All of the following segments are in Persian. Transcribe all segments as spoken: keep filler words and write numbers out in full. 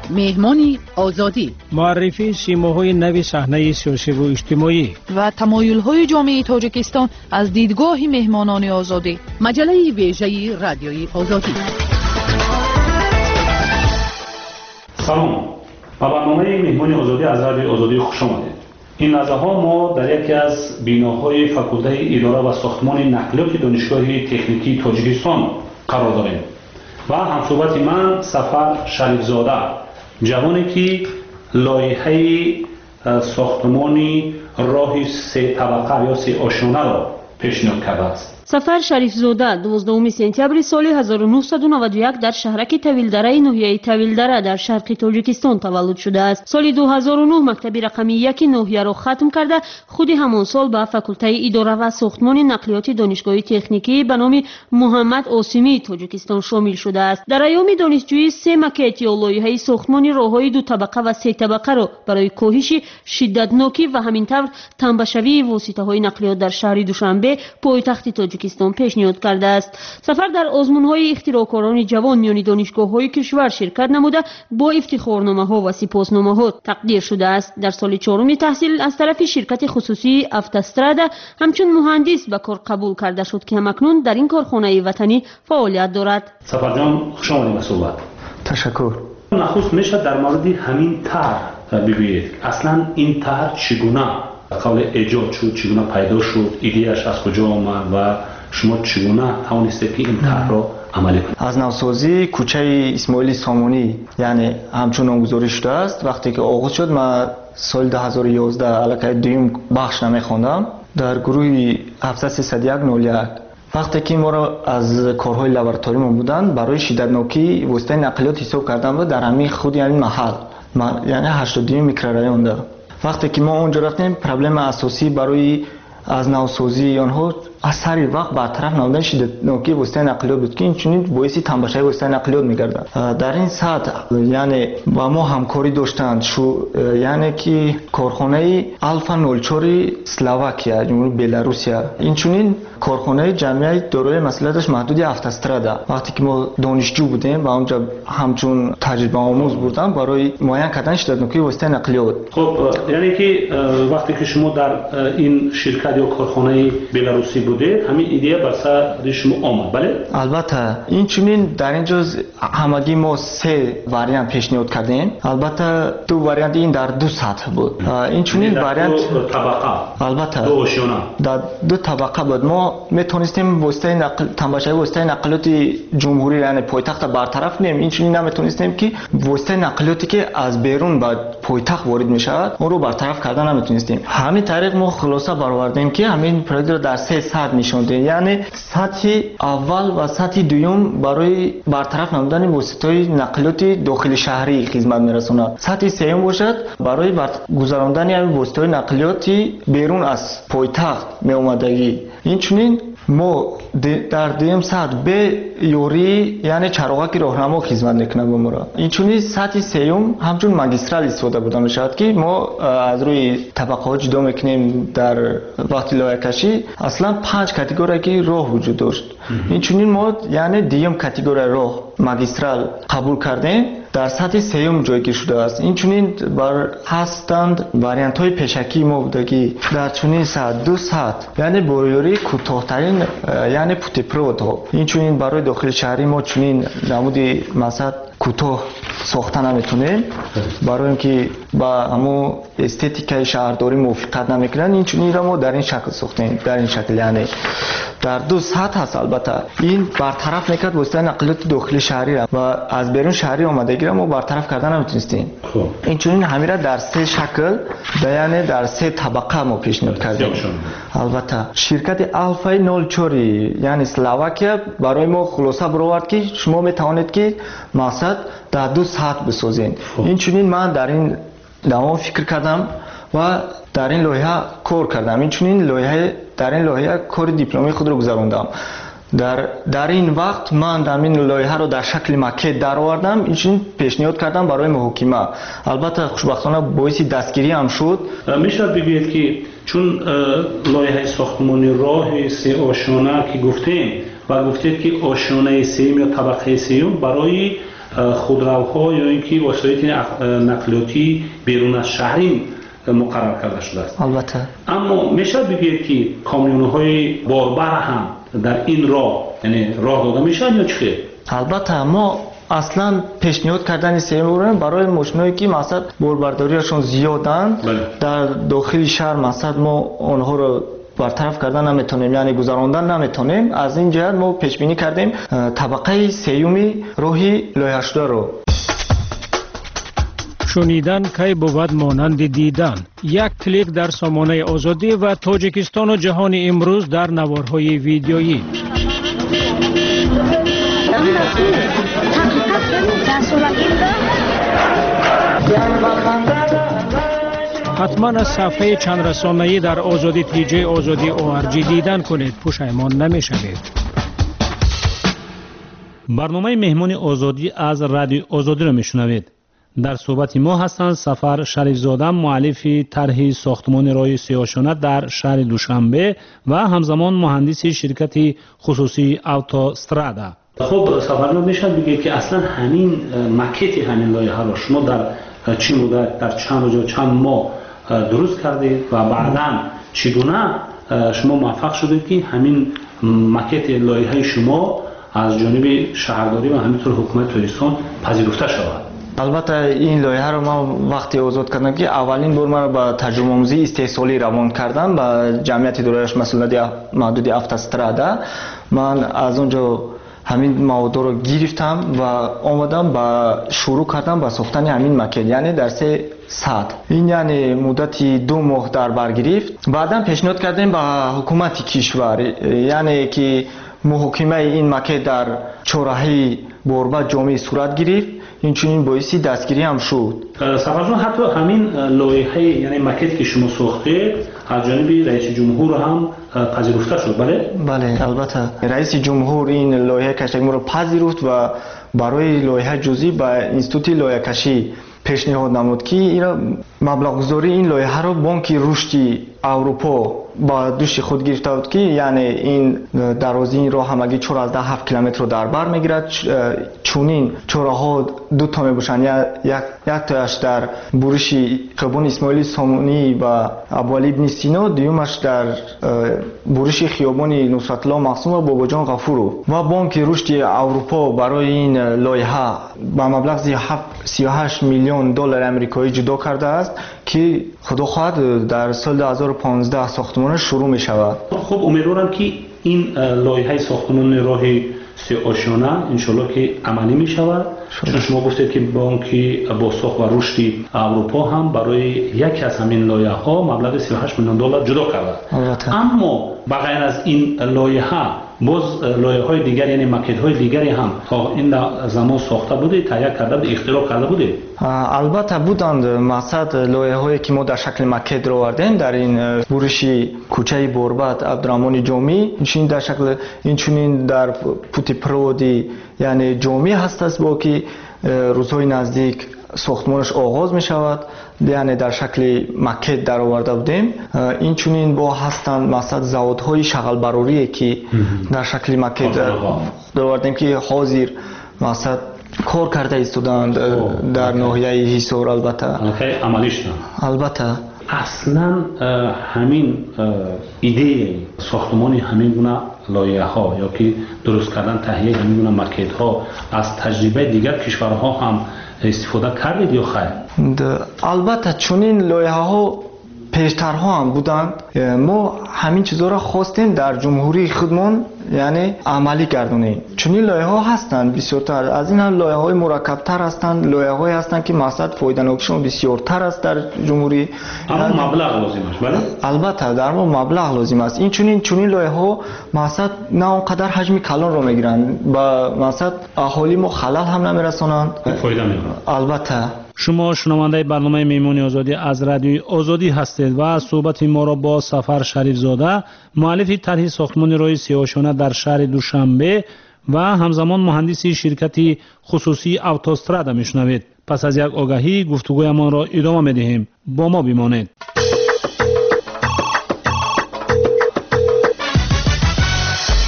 مهمانی آزادی، معرفی سیماهای نوی صحنه سیاسی و اجتماعی و تمایل‌های جامعه تاجیکستان از دیدگاه مهمانان آزادی. مجله ویژه رادیوی آزادی. سلام، با برنامه مهمانی آزادی از رادیوی آزادی خوش آمدید. این لحظه ها ما در یکی از بیناهای فاکولته اداره و ساختمان نقلیات دانشگاه تکنیکی تاجیکستان قرار داریم و همصحبت من سفر شریفزاده، جوانی که لایحه ساختمانی راه سه طبقه یا سه آشانه را پیشنهاد کرده است. سفر شریفزاده دوازدهم سپتامبر سال هزار و نهصد و نود و یک در شهرک طویلدره ناحیه طویلدره در شرق تاجیکستان تولد شده است. سال دو هزار و نه مکتب رقمی یک ناحیه را ختم کرده خود همان سال به فاکولته اداره و ساختمان نقلیات دانشگاه تکنیکی به نام محمد عاصمی تاجیکستان شامل شده است. در ایام دانشجویی سه مکت یا لایحه ساختمان راههای دو طبقه و سه طبقه را برای کاهش شدتناکی و همینطور تنبشوی واسطه‌های نقلیات در شهر دوشنبه پایتخت تاجیکستان پیشنهاد کرده است. سفر در آزمون‌های اختراعکاران جوان میان دانشگاه‌های کشور شرکت نموده با افتخارنامه‌ها و سپاسنامه‌ها تقدیر شده است. در سال چهارم تحصیل از طرف شرکت خصوصی افتاسترادا همچون مهندس به کار قبول کرده شد که همکنون در این کارخانه وطنی فعالیت دارد. سفر جان، خوش آمدید به صحبت. تشکر. نخست میشه در مورد همین طرح بگویید. اصلا این طرح چگونه قابل ایجاد شد، چگونه پیدا شد، ایده‌اش از کجا آمد و شما چگونه توانستید که این طرح را عملی کنید؟ از نوسازی کوچه اسماعیل سامونی یعنی همچون نامگذاری شده است. وقتی که آغاز شد من سال دو هزار و یازده علاقه دویم بخش نمیخوندم در گروه هفتصد و سیصد و یک نود و یک. وقتی که ما را از کارهای لابراتوری ما بودند برای شدتناکی واسطه نقلیات حساب کردن بود در همین خود یعنی محل یعنی هشتاد و دو میکرورایون ده. وقتی که ما اونجا رفتیم پرابلم اساسی برای از نوسازی آنها از سری وقت برطرف نمودن شدتناکی واسطه نقلیات بود که این چنین باعث تنبشوی واسطه نقلیات میگردد. در این سطح یعنی با ما همکاری داشتند شو یعنی که کارخانه الفا نود و چهار اسلواکیا جمهوری بلاروسیا این چنین کارخانه جمعیت دارای مسئولیتش محدود افتاسترادا. وقتی که ما دانشجو بودیم و اونجا همچون تجربه آموز بودم برای معاین کردن شدتناکی واسطه نقلیات. خب یعنی که وقتی که شما در این شرکت یا کارخانه بلاروسی بودید همین ایده بر سر شما آمد؟ بله البته این چنین در اینجا همگی ما سه واریانت پیشنهاد کردیم. البته دو واریانت این در دو سطح بود. این چنین واریانت دو طبقه البته دو آشیانه در دو طبقه بود. ما میتونستیم واسطه نقل تنبشوی واسطه نقلیات جمهوری یعنی پایتخت برطرف کنیم. این چنین نمیتونستیم که واسطه نقلیاتی که از بیرون به پایتخت وارد میشود اون رو برطرف کردن نمیتونستیم. همین طریق ما خلاصه برآوردیم که همین پروژه رو در سه سطح نشون دهیم یعنی سطح اول و سطح دوم برای برطرف نمودن واسطه‌های نقلیات داخل شهری خدمت میرساند. سطح سوم باشد برای گذراندن همین واسطه‌های نقلیات بیرون از پایتخت می اومدگی. این چنین ما در دوم سطح به یوری یعنی چراغک راهنما خدمت میکنه به ما را. این چنین سطح سوم همچون ماگیسترال استفاده بوده میشود که ما از روی طبقه ها جدا میکنیم. در وقت لایحه کشی اصلا پنج کاتگوری که راه وجود داشت. این چنین ما یعنی دوم کاتگوری راه ماگیسترال قبول کردیم در سطح سوم جایگیر شده است. این چنین بر هستند واریانت های پیشکی ما بودگی در چنین سطح دو سطح یعنی برویوری کوتاه‌ترین یعنی پوتپرود ها. این چنین برای داخل شهری ما چنین نمودی مثلا کوتاه ساختن نمیتونیم برای اینکه با همون استتیکای شهرداری موافقت نمیکنن. این چنین را ما در این شکل ساختیم در این شکل یعنی در دو سطح هست. البته این برطرف نکرد واسطه نقلیات داخل شهری و از بیرون شهری آمدگی را ما برطرف کردن نمیتونستیم. این چنین همین را در سه شکل یعنی در سه طبقه ما پیشنهاد کردیم. البته شرکت الفا نود و چهار یعنی اسلواکیا برای ما خلاصه برآورد که شما میتوانید که مقصد در دو سطح بسازین. این چنین من در این دوام فکر کردم و در این لایحه کار کردم. این چنین لایحه در این لایحه کار دیپلمی خود رو گذراندم. در در این وقت من در این لایحه رو در شکل مکت در آوردم. این چنین پیشنهاد کردم برای محاکمه. البته خوشبختانه باعث دستگیری هم شد. میشه بگویید که چون لایحه ساختمانی راه سه آشانه که گفتیم و گفتید که آشانه سوم یا طبقه سوم برای خودروها یا اینکه وسایل نقلیاتی بیرون از شهری مقرر کرده شده است. البته اما میشه بگید که کامیون‌های باربر هم در این راه یعنی راه داده میشن یا چه؟ البته ما اصلا پیشنهاد کردن سیمور برای ماشینایی که مثلا باربرداریشون زیادن در داخل شهر مثلا ما آنها رو برطرف کردن نمیتونیم یعنی گذراندن نمیتونیم. از این جهت ما پیش بینی کردیم طبقه سیومی راهی لایحه شده رو. شنیدن کی بود مانند دیدن. یک کلیک در سامانه آزادی و تاجیکستان و جهان امروز در نوارهای ویدیویی. حتما از صفحه چند رسانه‌ای در آزادی تیجی آزادی او ار جی دیدن کنید، پشیمان نمی‌شوید. برنامه مهمان آزادی از رادیو آزادی را میشنوید. در صحبت ما هستند سفر شریفزاده، مؤلف طرح ساختمان راه سیاه‌شانه در شهر دوشنبه و همزمان مهندس شرکت خصوصی اوتوسترادا. خب سفرجان میشه بگید که اصلا همین مکت همین لایحه را شما در چه مدت در چند روز و چند ماه درست کردید و بعداً چگونه شما موفق شدید که همین مکت لایحه شما از جانب شهرداری و همینطور حکومت تاجیکستان پذیرفته شود؟ البته این لایحه رو ما وقتی آزاد کردم که اولین بار ما با ترجمه آموزی استحصالی روان کردم با جمعیت دارایش مسئولیت محدود اوتوسترادا. من از اونجا همین مواد رو گرفتم و آمدم با شروع کردم با ساختن همین مکت یعنی در سه ساعت. این یعنی مدتی دو ماه در بر گرفت. بعدا پیشنهاد کردیم با حکومت کشور یعنی که محاکمه این مکت در چهارراهی باربد جامع صورت گرفت. این چنین باعث دستگیری هم شد. سفرجان حتی همین لایحه یعنی مکت که شما ساختید از جانب رئیس جمهور هم پذیرفته شد، بله؟ بله البته رئیس جمهور این لایحه کشی ما رو پذیرفت و برای لایحه جزئی با انستیتوت لایحه کشی پیشنهاد نمود که این مبلغ گذاری این لایحه رو بانک رشد اروپا با دوش خود گرفته بود که یعنی این درازی این راه همگی چهارده هفت کیلومتر رو در بر میگیرد. چونین چهارها دو تا میباشن یک یک تاش در برش خیابان اسماعیل سامونی و ابوعلی ابن سینا، دیومش در برش خیابان نصرت الله مقسوم و باباجان غفور. و بانک رشد اروپا برای این لایحه با مبلغ سی و هشت میلیون دلار آمریکایی جدا کرده است که خدا خواهد در سال دو هزار و پانزده ساختمان شروع می شود. خب امیدوارم که این لایحه ساختمان راه سیاه‌شانه انشالله که عملی می شود. چون شما گفتید که بانک بازساخت و رشد اروپا هم برای یکی از همین لایحه ها مبلغ سی و هشت میلیون دلار جدا کرده. اما بغیر از این لایحه باز لایحه های دیگر یعنی مکت های دیگری هم تا این زمان ساخته بوده، تهیه کرده بوده، اختراع کرده بوده؟ البته بودند. مقصد لایحه هایی که ما در شکل مکت رو آوردیم در این برش کوچه باربد عبدالرحمن جامی، این در شکل این چنین در پوت پرودی یعنی جامی هست است با که روزهای نزدیک ساختمانش آغاز می شود یعنی در شکل مکت در آورده بودیم. این چنین با هستند مثلا زوادهای شغل براری که در شکل مکت در آوردیم که حاضر مثلا کار کرده ایستادند در ناحیه حصار. البته عملی شدن. البته اصلا همین ایده ساختمان همین گونه لایحه ها یا که درست کردن تهیه همین گونه مکت ها از تجربه دیگر کشورها هم استفاده کردید یا خیر؟ البته چون این لایحه ها پیشترها هم بودند. ما همین چیزا را خواستیم در جمهوری خودمون یعنی عملی گردونیم. چون این لایحه ها هستند بسیارتر از این هم لایحه های مرکب تر هستند، لایحه های هستند که مقصد فایده ناکشون بسیارتر است در جمهوری. اما مبلغ لازم است، بله؟ البته در ما مبلغ لازم است. این چون این چون این لایحه ها مقصد نه اونقدر حجم کلان رو میگیرن با مقصد اهالی ما خلل هم نمیرسونند، فایده میگیرن. البته شما شنونده برنامه مهمان آزادی از رادیو آزادی هستید و صحبت ما را با سفر شریفزاده، مؤلف طرح ساختمان راه سیاه‌شانه در شهر دوشنبه و همزمان مهندس شرکت خصوصی اوتوسترادا میشنوید. پس از یک آگاهی گفتگویمان را ادامه میدهیم. با ما بمانید.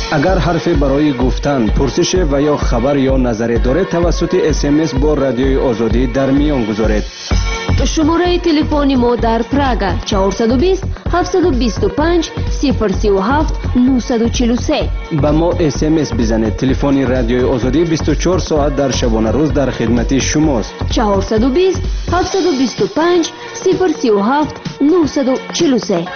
اگر حرفی برای گفتن، پرسش و یا خبر یا نظری دارید توسط اس ام اس با رادیوی آزادی در میان گذارید. شماره تلفن ما در پراگا چهارصد و بیست هفتصد و بیست و پنج صفر سه و هفت نهصد و چهل و سه. با ما اس ام اس بزنید. تلفن رادیوی آزادی بیست و چهار ساعت در شبانه روز در خدمت شماست. چهارصد و بیست هفتصد و بیست و پنج صفر سه و هفت نهصد و چهل و سه.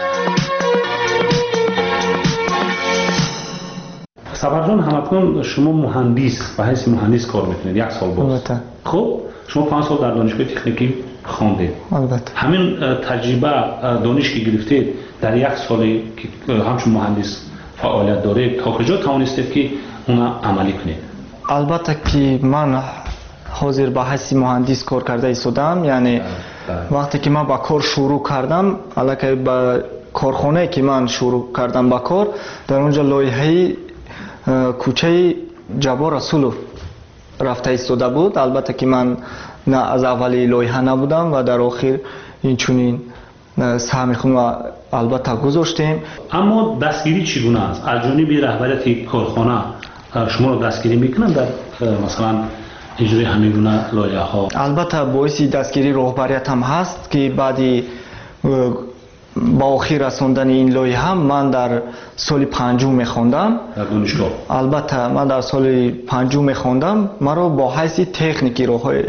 صفر جان، همکنون شما مهندس به حیث مهندس کار میکنید یک سال باز. البته. خب شما پنج سال در دانشگاه تکنیکی خواندید. البته. همین تجربه دانش که گرفتید در یک سالی که همچون مهندس فعالیت دارید تا کجا توانستید که اونا عملی کنید؟ البته که من حاضر به حیث مهندس کار کرده ایستادم، یعنی وقتی که من با کار شروع کردم، البته با کارخانه که من شروع کردم با کار، در اونجا لایحه کوچه جبار رسولوف رفته ایستاده بود. البته که من نه از اولی لایحه نبودم و در آخر این چنین سهم خود و البته گذاشتیم. اما دستگیری چگونه است؟ از جانب رهبریت کارخانه شما رو دستگیری میکنن در مثلا اجرای همین گونه لایحه ها؟ البته باعث دستگیری رهبریت هم هست که بعدی با آخر رساندن این لایحه من در سال پنجم میخوندم در دانشگاه. البته من در سال پنجم میخوندم. مرا با حیث تکنیکی راههای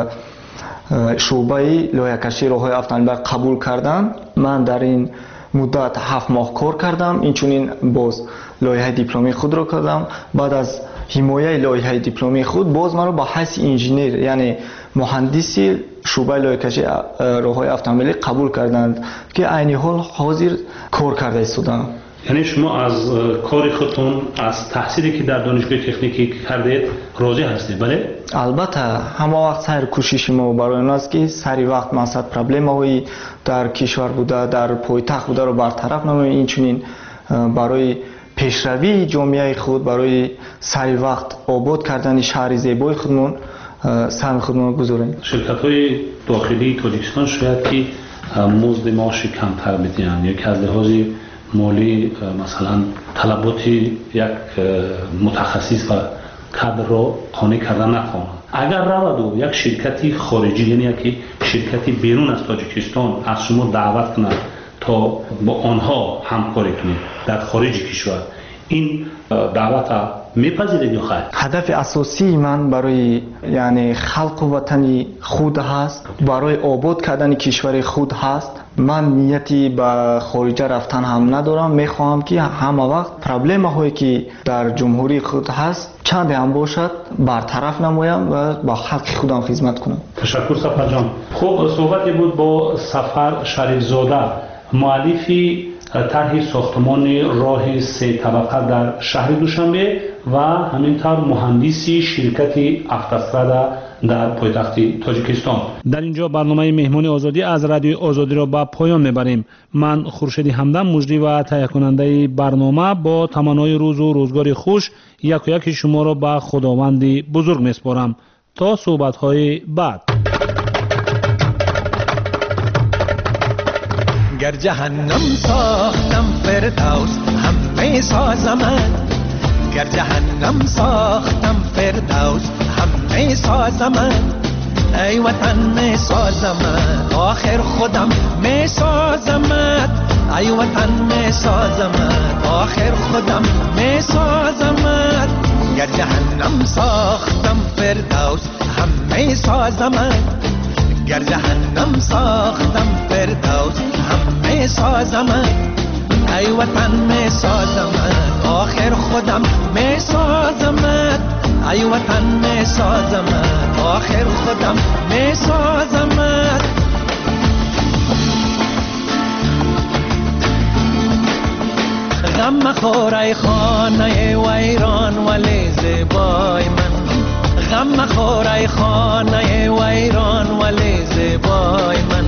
شعبه لایحه‌کشی راههای افغانستان قبول کردن. من در این مدت هفت ماه کار کردم. اینچنین باز لایحه دیپلمی خود را کردم. بعد از حمایه لایحه دیپلمی خود باز مرا با حیث انجینیر یعنی مهندسی شعبه لایحه‌کشی راههای اتومبیلی قبول کردند که عین حال حاضر کار کرده ایستادم. یعنی شما از کار خودتون، از تحصیلی که در دانشگاه تکنیکی کردید راضی هستید؟ بله؟ البته همه وقت سر کوشش ما برای این است که سری وقت مقصد پرابلم هایی در کشور بوده، در پایتخت بوده رو برطرف نماییم. این چنین برای پیشروی جامعه خود، برای سری وقت آباد کردن شهر زیبای خودمون سهم خودمون گذاریم. شرکت‌های داخلی تاجیکستان شاید که مزد معاش کمتر بدهند یا که از لحاظ مالی مثلا طلبات یک متخصص و کادر را قانع کردن نتوانند. اگر رود و یک شرکتی خارجی یعنی یک شرکتی بیرون از تاجیکستان از شما دعوت کند تا با آنها همکاری کنید در خارج کشور، این دعوت میپذیرید یا خیر؟ هدف اساسی من برای یعنی خلق وطنی خود هست، برای آباد کردن کشور خود هست. من نیتی به خارج رفتن هم ندارم. میخواهم که همه وقت پرابلم هایی که در جمهوری خود هست چند هم باشد برطرف نمایم و با خلق خودم خدمت کنم. تشکر سفر جان. خب صحبتی بود با سفر شریف زاده، مؤلفی طرح ساختمان راه سه طبقه در شهر دوشنبه و همینطور مهندسی شرکت افتاسراد در پایتخت تاجیکستان. در اینجا برنامه مهمانی آزادی از رادیو آزادی را به پایان میبریم. من خورشید همدم مجری و تهیه کننده برنامه با تمنای روز و روزگار خوش یک و یک شما را به خداوند بزرگ میسپارم. تا صحبت های بعد. گر جهنم ساختم فردوس هم می سازمت، گر جهنم ساختم فردوس هم می سازمت، ای وطن می سازمت آخر خودم می سازمت، ای وطن می سازمت آخر خودم می سازمت، گر جهنم ساختم فردوس هم می سازمت، گر جهنم ساختم فردوس هم می سازمت، ای وطن می سازمت آخر خودم می سازمت، ای وطن می سازمت آخر خودم می سازمت. غم مخور ای خانه ویران ولی زیبای من، غم مخور ای خانه ویران ولی زیبای من.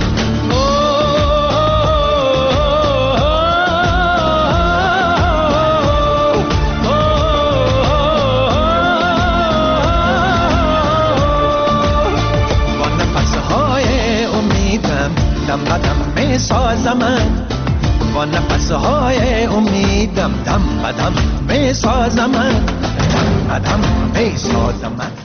با نفسهای امیدم دم بدم می سازمت، با با نفسهای امیدم دم بدم می سازم دم بدم می سازم